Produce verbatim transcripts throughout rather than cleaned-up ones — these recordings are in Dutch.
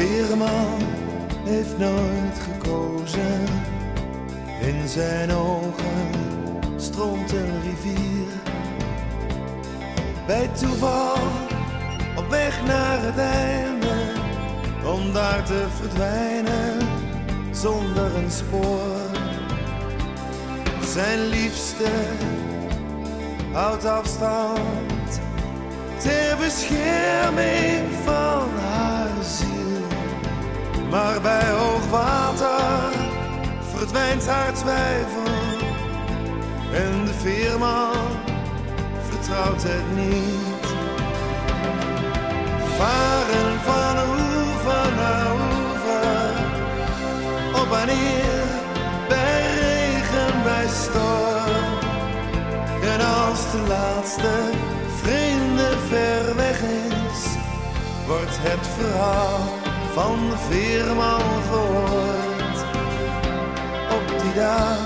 veerman heeft nooit gekozen. In zijn ogen stroomt een rivier. Bij toeval op weg naar het einde, om daar te verdwijnen zonder een spoor. Zijn liefste houdt afstand ter bescherming van haar ziel. Maar bij hoogwater verdwijnt haar twijfel en de veerman vertrouwt het niet. Varen van oever naar oever, op en neer, bij regen, bij storm. En als de laatste vreemde ver weg is, wordt het verhaal van de veerman gehoord. Op die dag,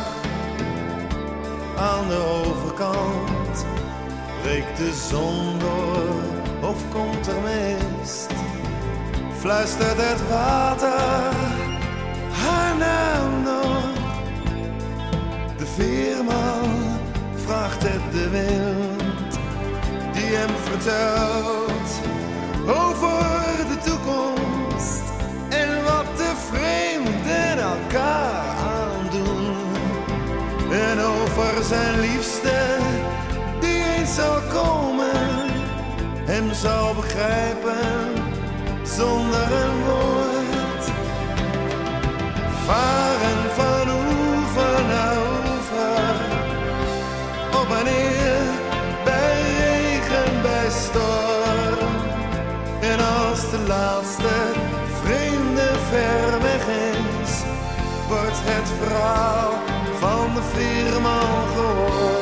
aan de overkant, breekt de zon door of komt er mist. Fluistert het water haar naam nog. De veerman vraagt het de wind, die hem vertelt over de toekomst en wat de vreemden elkaar aandoen. En over zijn liefste die eens zal komen, hem zal begrijpen zonder een woord. Varen van oever naar oever, op en neer, bij regen, bij storm. En als de laatste vreemde ver weg is, wordt het verhaal van de veerman gehoord.